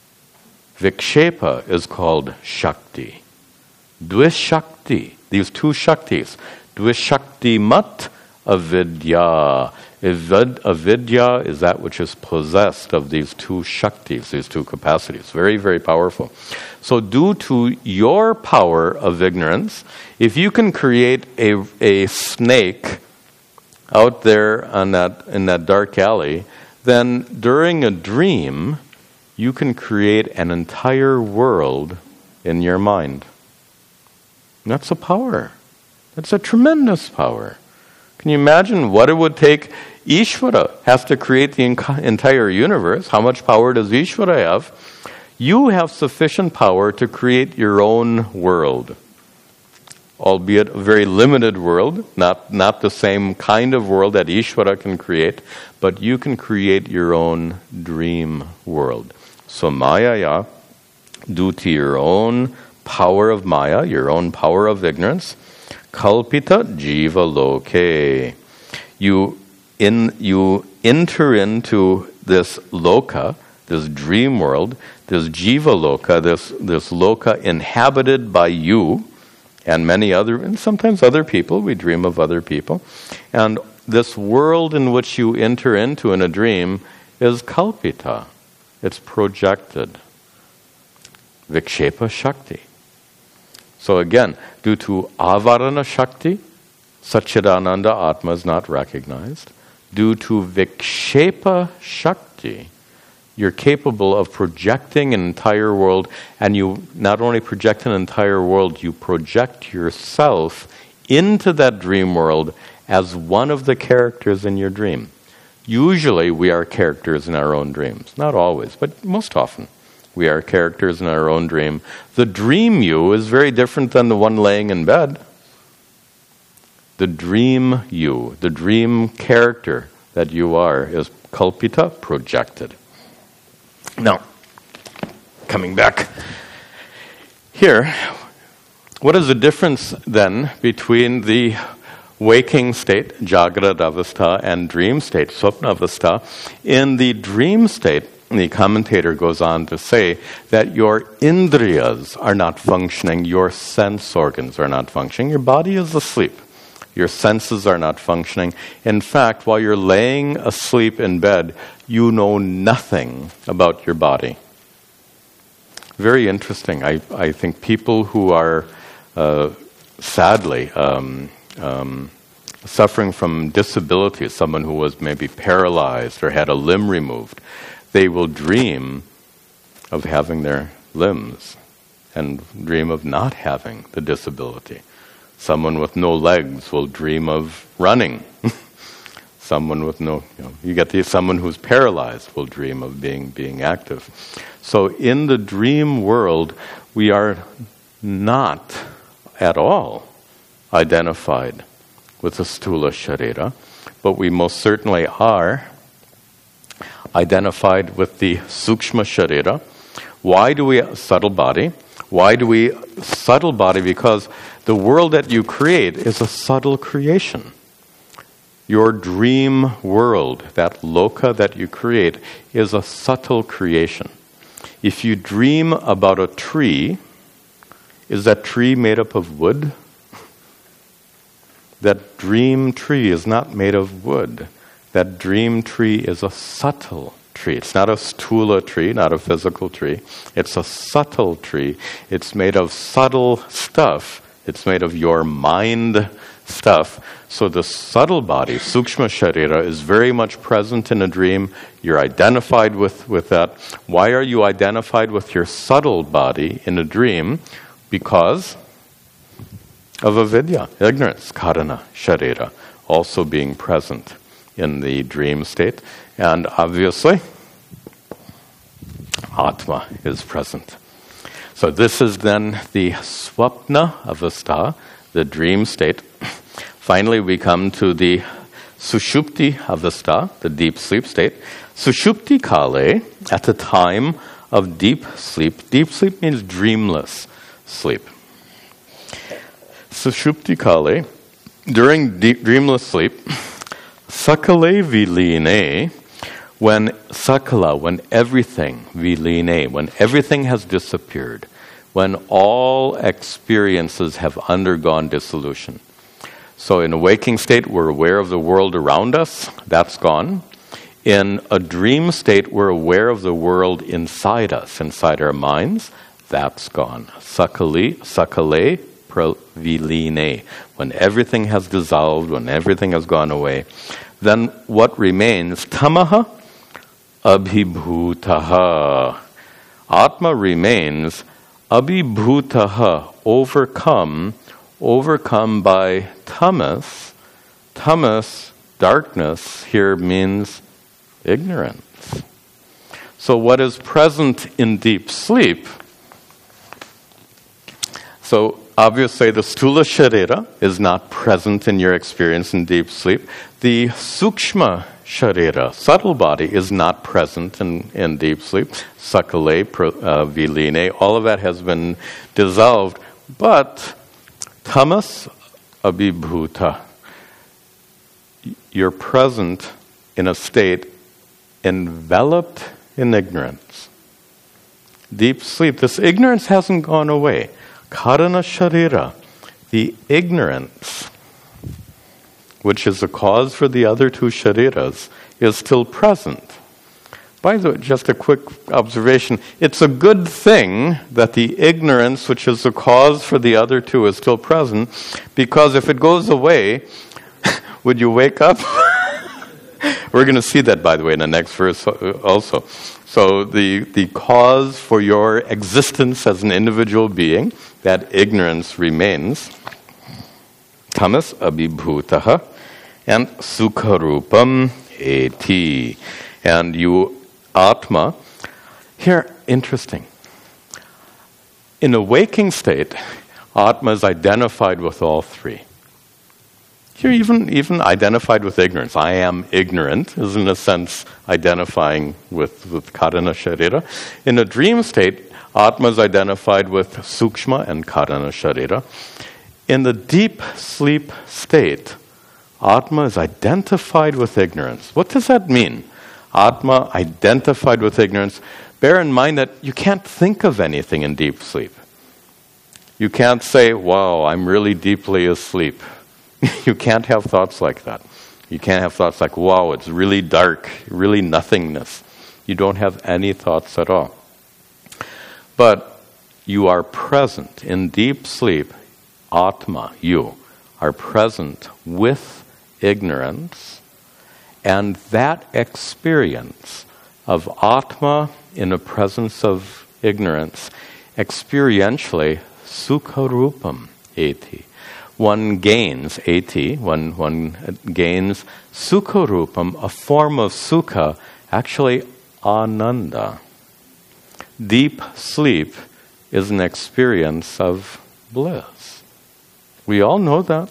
Vikshepa is called Shakti. Dvishakti, these two Shaktis. Dvishakti mat avidya. Avidya is that which is possessed of these two Shaktis, these two capacities. Very, very powerful. So due to your power of ignorance, if you can create a, a snake out there on that in that dark alley, then during a dream, you can create an entire world in your mind. And that's a power. That's a tremendous power. Can you imagine what it would take? Ishvara has to create the entire universe. How much power does Ishvara have? You have sufficient power to create your own world, albeit a very limited world, not, not the same kind of world that Ishvara can create, but you can create your own dream world. So Mayaya, due to your own power of Maya, your own power of ignorance, kalpita jiva loke. You in you enter into this loka, this dream world, this jiva loka, this this loka inhabited by you and many other, and sometimes other people. We dream of other people, and this world in which you enter into in a dream is kalpita. It's projected. Vikshepa Shakti. So again, due to avarana Shakti, Satchidananda Atma is not recognized. Due to Vikshepa Shakti, you're capable of projecting an entire world, and you not only project an entire world, you project yourself into that dream world as one of the characters in your dream. Usually we are characters in our own dreams. Not always, but most often. We are characters in our own dream. The dream you is very different than the one laying in bed. The dream you, the dream character that you are, is kalpita, projected. Now, coming back here, what is the difference then between the waking state, Jagrata Avastha, and dream state, Swapna Avastha? In the dream state, the commentator goes on to say that your indriyas are not functioning, your sense organs are not functioning, your body is asleep. Your senses are not functioning. In fact, while you're laying asleep in bed, you know nothing about your body. Very interesting. I, I think people who are uh, sadly um, um, suffering from disabilities, someone who was maybe paralyzed or had a limb removed, they will dream of having their limbs and dream of not having the disability. Someone with no legs will dream of running. Someone with no, you know, you get the someone who's paralyzed will dream of being being active. So in the dream world, we are not at all identified with the stula sharira, but we most certainly are identified with the sukshma sharira. Why do we subtle body? Why do we subtle body? Because the world that you create is a subtle creation. Your dream world, that loka that you create, is a subtle creation. If you dream about a tree, is that tree made up of wood? That dream tree is not made of wood. That dream tree is a subtle tree. It's not a stula tree, not a physical tree. It's a subtle tree. It's made of subtle stuff. It's made of your mind stuff. So the subtle body, sukshma sharira, is very much present in a dream. You're identified with, with that. Why are you identified with your subtle body in a dream? Because of avidya, ignorance, karana, sharira, also being present. in the dream state. And obviously, Atma is present. So this is then the Swapna Avastha, the dream state. Finally, we come to the Sushupti Avastha, the deep sleep state. Sushupti Kale, at the time of deep sleep. Deep sleep means dreamless sleep. Sushupti Kale, during deep dreamless sleep, Sakale Viline, when Sakala, when everything, Viline, when everything has disappeared, when all experiences have undergone dissolution. So in a waking state, we're aware of the world around us. That's gone. In a dream state, we're aware of the world inside us, inside our minds. That's gone. Sakali, sakale, praviline. When everything has dissolved, when everything has gone away, then what remains? Tamaha, abhibhutaha. Atma remains abhibhutaha, overcome, overcome by tamas. Tamas, darkness, here means ignorance. So what is present in deep sleep? So obviously the stula sharira is not present in your experience in deep sleep. The sukshma sharira, subtle body, is not present in, in deep sleep. Sakale, uh, viline, all of that has been dissolved. But tamas abhibhuta, you're present in a state enveloped in ignorance. Deep sleep, this ignorance hasn't gone away. Karana sharira, the ignorance, which is the cause for the other two shariras, is still present. By the way, just a quick observation, it's a good thing that the ignorance, which is the cause for the other two, is still present, because if it goes away, would you wake up? We're going to see that, by the way, in the next verse also. So the, the cause for your existence as an individual being, that ignorance remains. Tamas abhibhutaha and sukharupam eti. And you, Atma, here, interesting. In a waking state, Atma is identified with all three. You're even, even identified with ignorance. I am ignorant is in a sense identifying with, with Karana Sharira. In a dream state, Atma is identified with Sukshma and Karana Sharira. In the deep sleep state, Atma is identified with ignorance. What does that mean? Atma identified with ignorance. Bear in mind that you can't think of anything in deep sleep. You can't say, wow, I'm really deeply asleep. You can't have thoughts like that. You can't have thoughts like, wow, it's really dark, really nothingness. You don't have any thoughts at all. But you are present in deep sleep. Atma, you, are present with ignorance. And that experience of Atma in the presence of ignorance, experientially, sukharupam eti. One gains, eti, one, one gains sukharupam, a form of sukha, actually ananda. Deep sleep is an experience of bliss. We all know that.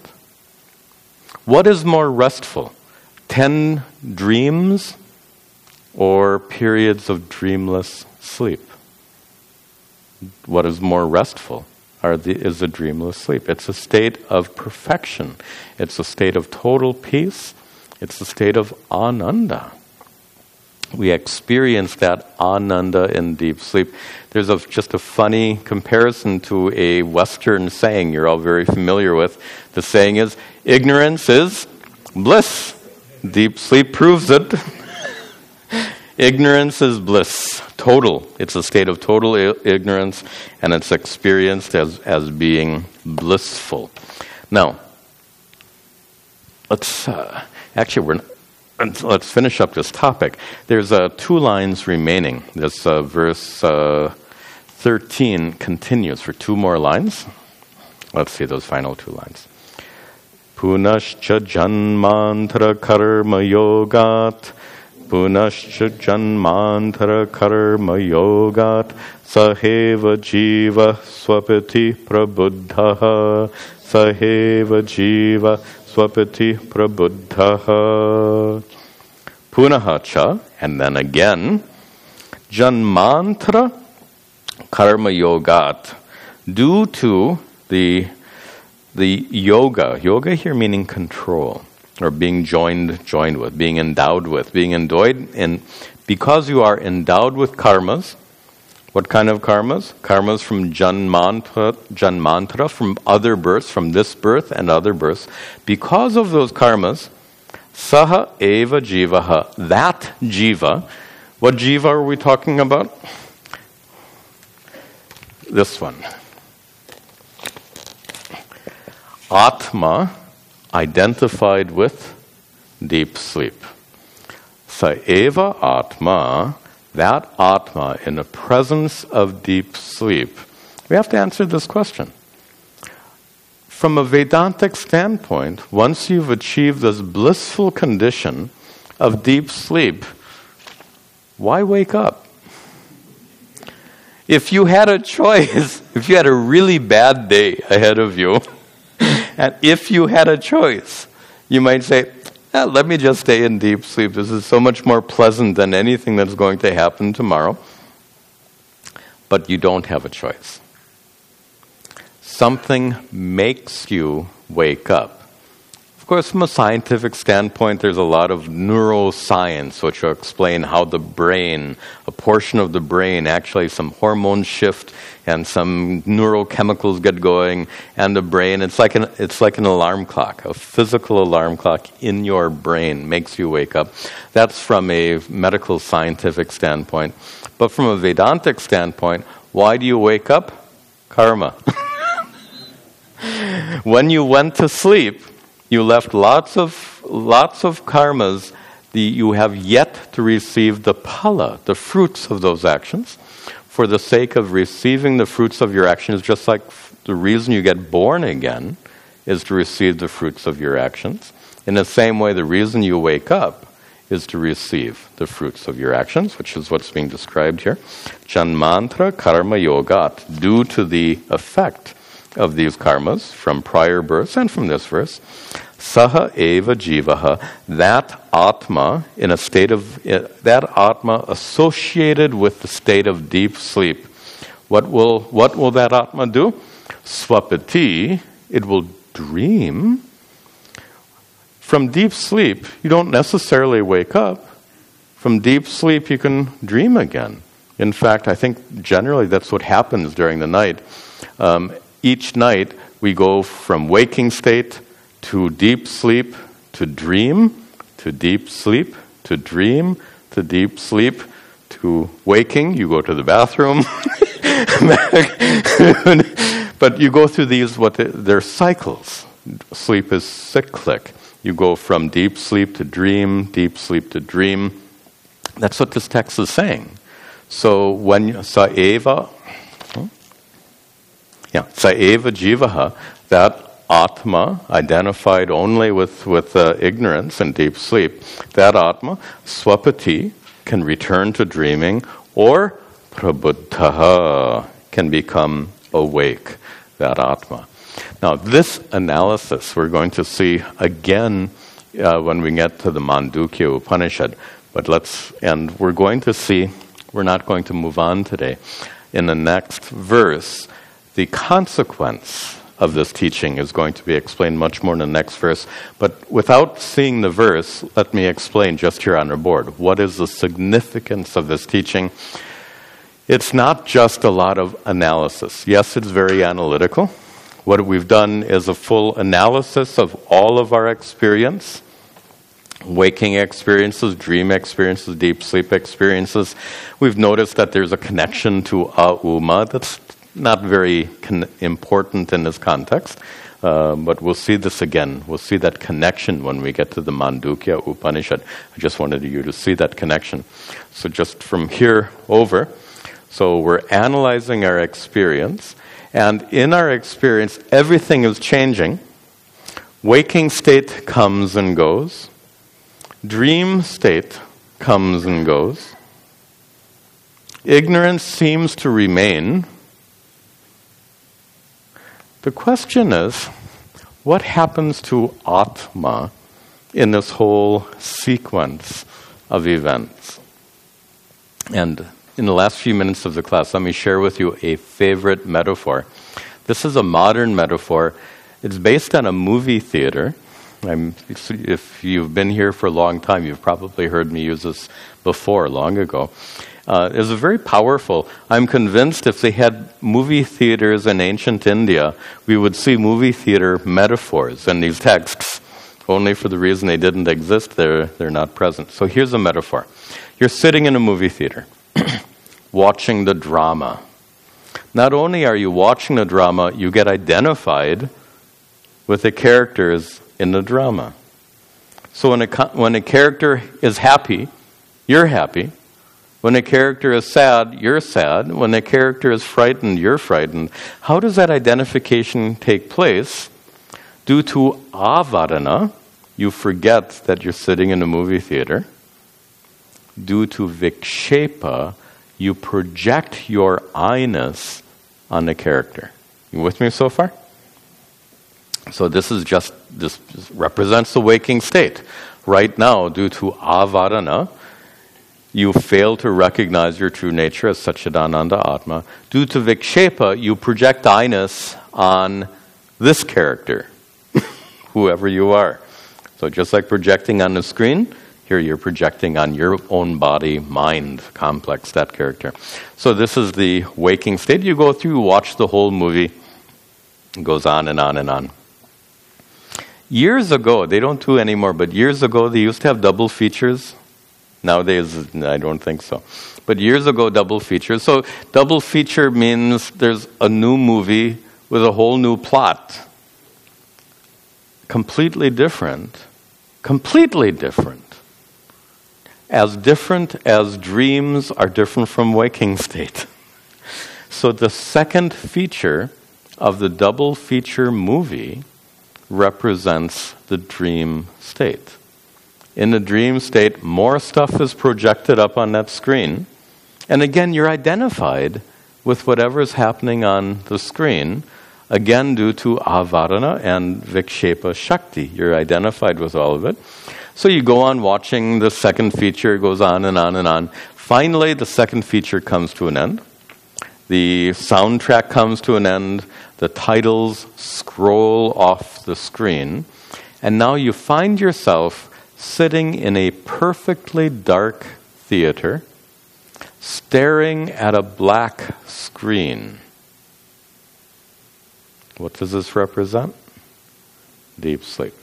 What is more restful? Ten dreams or periods of dreamless sleep? What is more restful? Are the, is the dreamless sleep. It's a state of perfection. It's a state of total peace. It's a state of ananda. We experience that ananda in deep sleep. There's a, just a funny comparison to a Western saying you're all very familiar with. The saying is, ignorance is bliss. Deep sleep proves it. Ignorance is bliss, total. It's a state of total I- ignorance, and it's experienced as, as being blissful. Now, let's uh, actually we're let's finish up this topic. There's uh, two lines remaining. This uh, verse uh, thirteen continues for two more lines. Let's see those final two lines. Punascha janmantara karma yogat. Punascha janmantara karma yogat. Saheva jiva swapati prabuddhaha. Saheva jiva swapati prabuddhaha. Punahacha, and then again, janmantra karma yogat. Due to the the yoga, yoga here meaning control, or being joined joined with, being endowed with, being endowed in, because you are endowed with karmas. What kind of karmas? Karmas from janmantra, janmantra, from other births, from this birth and other births. Because of those karmas, saha eva jivaha, that jiva. What jiva are we talking about? This one. Atma, identified with deep sleep. Sa eva atma, that Atma in the presence of deep sleep. We have to answer this question. From a Vedantic standpoint, once you've achieved this blissful condition of deep sleep, why wake up? If you had a choice, if you had a really bad day ahead of you, and if you had a choice, you might say, Eh, let me just stay in deep sleep. This is so much more pleasant than anything that's going to happen tomorrow. But you don't have a choice. Something makes you wake up. Of course, from a scientific standpoint, there's a lot of neuroscience which will explain how the brain, a portion of the brain, actually some hormones shift and some neurochemicals get going, and the brain, it's like an it's like an alarm clock, a physical alarm clock in your brain makes you wake up. That's from a medical scientific standpoint. But from a Vedantic standpoint, why do you wake up? Karma. When you went to sleep, you left lots of lots of karmas that you have yet to receive the phala, the fruits of those actions. For the sake of receiving the fruits of your actions, just like the reason you get born again is to receive the fruits of your actions. In the same way, the reason you wake up is to receive the fruits of your actions, which is what's being described here. Janmantra karma yogat, due to the effect of these karmas from prior births and from this verse, saha eva jivaha, that atma in a state of uh, that atma associated with the state of deep sleep. What will what will that atma do? Swapati, it will dream. From deep sleep, you don't necessarily wake up. From deep sleep, you can dream again. In fact, I think generally that's what happens during the night. Um, Each night, we go from waking state to deep sleep, to dream, to deep sleep, to dream, to deep sleep, to waking. You go to the bathroom. But you go through these, what they, they're cycles. Sleep is cyclic. You go from deep sleep to dream, deep sleep to dream. That's what this text is saying. So when Saeva... Yeah, Saeva jivaha, that atma, identified only with, with uh, ignorance and deep sleep, that atma, swapati, can return to dreaming, or prabuddhaha, can become awake, that atma. Now, this analysis we're going to see again uh, when we get to the Mandukya Upanishad, but let's, and we're going to see, we're not going to move on today, in the next verse. The consequence of this teaching is going to be explained much more in the next verse. But without seeing the verse, let me explain just here on the board. What is the significance of this teaching? It's not just a lot of analysis. Yes, it's very analytical. What we've done is a full analysis of all of our experience. Waking experiences, dream experiences, deep sleep experiences. We've noticed that there's a connection to Auma that's not very con- important in this context, uh, but we'll see this again. We'll see that connection when we get to the Mandukya Upanishad. I just wanted you to see that connection. So just from here over, so we're analyzing our experience, and in our experience, everything is changing, Waking state comes and goes. Dream state comes and goes. Ignorance seems to remain. The question is, what happens to Atma in this whole sequence of events? And in the last few minutes of the class, let me share with you a favorite metaphor. This is a modern metaphor. It's based on a movie theater. I'm, if you've been here for a long time, you've probably heard me use this before, long ago. Uh, it's a very powerful. I'm convinced if they had movie theaters in ancient India, we would see movie theater metaphors in these texts. Only for the reason they didn't exist, they're, they're not present. So here's a metaphor. You're sitting in a movie theater, watching the drama. Not only are you watching the drama, you get identified with the characters in the drama. So when a, when a character is happy, you're happy. When a character is sad, you're sad. When a character is frightened, you're frightened. How does that identification take place? Due to avarana, you forget that you're sitting in a movie theater. Due to vikshepa, you project your I-ness on the character. You with me so far? So this is just, this represents the waking state. Right now, due to avarana, you fail to recognize your true nature as Satchidananda Atma. Due to vikshepa, you project I-ness on this character, whoever you are. So just like projecting on the screen, here you're projecting on your own body, mind, complex, that character. So this is the waking state. You go through, you watch the whole movie. It goes on and on and on. Years ago, they don't do anymore, but years ago they used to have double features. Nowadays, I don't think so. But years ago, double features. So double feature means there's a new movie with a whole new plot. Completely different. Completely different. As different as dreams are different from waking state. So the second feature of the double feature movie represents the dream state. In the dream state, more stuff is projected up on that screen. And again, you're identified with whatever is happening on the screen, again due to avarana and vikshepa shakti. You're identified with all of it. So you go on watching the second feature, it goes on and on and on. Finally, the second feature comes to an end. The soundtrack comes to an end. The titles scroll off the screen. And now you find yourself sitting in a perfectly dark theater, staring at a black screen. What does this represent? Deep sleep.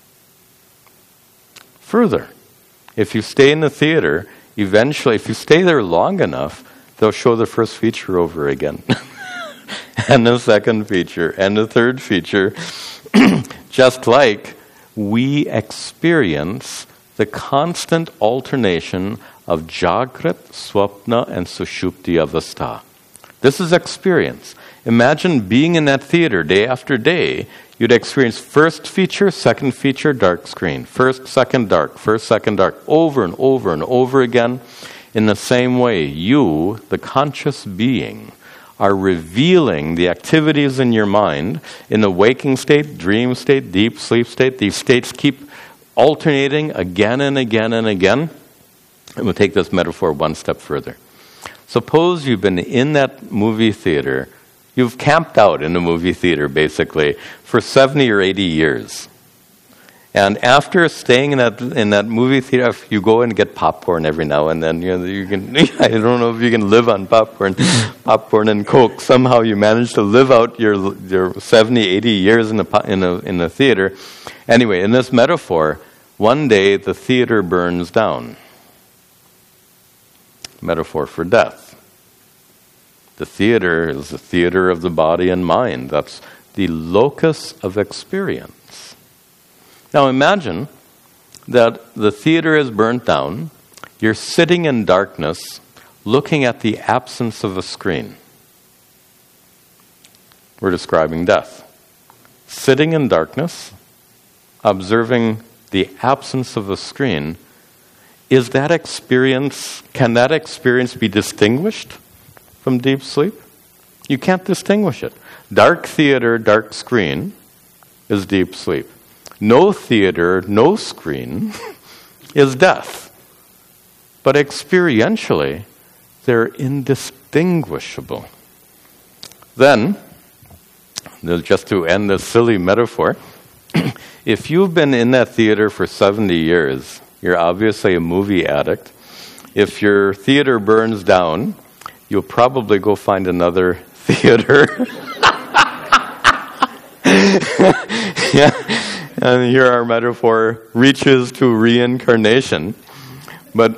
Further, if you stay in the theater, eventually, if you stay there long enough, they'll show the first feature over again. And the second feature, and the third feature. Just like we experience the constant alternation of Jagrat, Swapna, and Sushupti Avastha. This is experience. Imagine being in that theater day after day. You'd experience first feature, second feature, dark screen. First, second, dark. First, second, dark. Over and over and over again. In the same way, you, the conscious being, are revealing the activities in your mind in the waking state, dream state, deep sleep state. These states keep alternating again and again and again. And we'll take this metaphor one step further. Suppose you've been in that movie theater, you've camped out in the movie theater basically for seventy or eighty years. And after staying in that in that movie theater, you go and get popcorn every now and then. You know, you can. I don't know if you can live on popcorn, popcorn and Coke. Somehow you manage to live out your your seventy, eighty years in a in a in a theater. Anyway, in this metaphor, one day the theater burns down. Metaphor for death. The theater is the theater of the body and mind. That's the locus of experience. Now imagine that the theater is burnt down, you're sitting in darkness, looking at the absence of a screen. We're describing death. Sitting in darkness, observing the absence of a screen, is that experience, can that experience be distinguished from deep sleep? You can't distinguish it. Dark theater, dark screen is deep sleep. No theater, no screen is death. But experientially, they're indistinguishable. Then, just to end this silly metaphor, if you've been in that theater for seventy years, you're obviously a movie addict. If your theater burns down, you'll probably go find another theater. Yeah. And here our metaphor reaches to reincarnation. But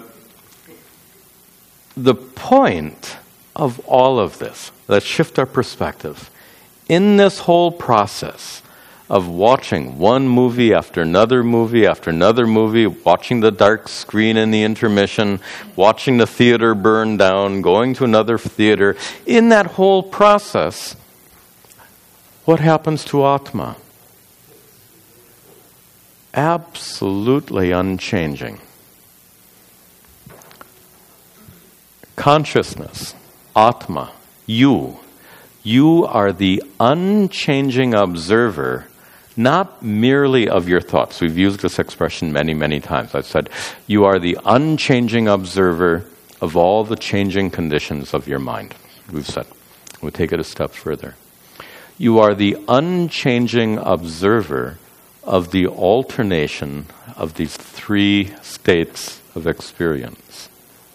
the point of all of this, let's shift our perspective. In this whole process of watching one movie after another movie after another movie, watching the dark screen in the intermission, watching the theater burn down, going to another theater, in that whole process, what happens to Atma? Absolutely unchanging. Consciousness, Atma, you, you are the unchanging observer, not merely of your thoughts. We've used this expression many, many times. I've said, you are the unchanging observer of all the changing conditions of your mind. We've said. We'll take it a step further. You are the unchanging observer of the alternation of these three states of experience.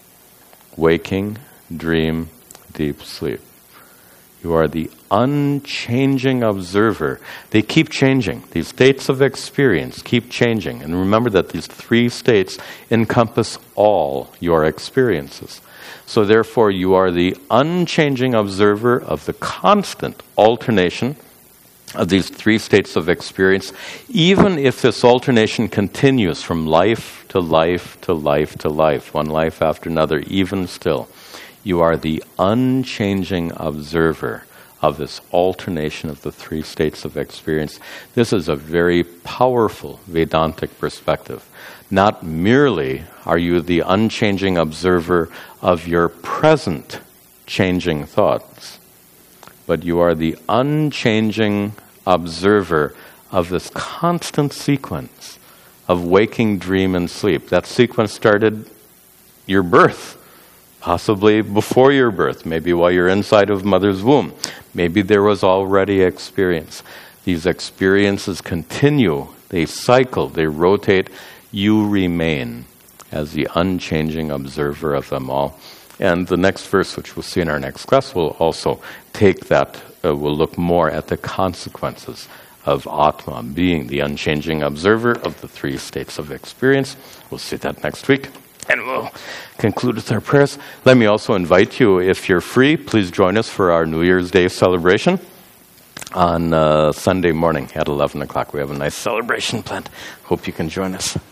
Waking, dream, deep sleep. You are the unchanging observer. They keep changing. These states of experience keep changing. And remember that these three states encompass all your experiences. So therefore, you are the unchanging observer of the constant alternation of these three states of experience, even if this alternation continues from life to life to life to life, one life after another, even still. You are the unchanging observer of this alternation of the three states of experience. This is a very powerful Vedantic perspective. Not merely are you the unchanging observer of your present changing thoughts, but you are the unchanging observer of this constant sequence of waking, dream, and sleep. That sequence started your birth. Possibly before your birth, maybe while you're inside of mother's womb. Maybe there was already experience. These experiences continue, they cycle, they rotate. You remain as the unchanging observer of them all. And the next verse, which we'll see in our next class, will also take that, uh, we'll look more at the consequences of Atma being the unchanging observer of the three states of experience. We'll see that next week. And we'll conclude with our prayers. Let me also invite you, if you're free, please join us for our New Year's Day celebration on uh, Sunday morning at eleven o'clock. We have a nice celebration planned. Hope you can join us.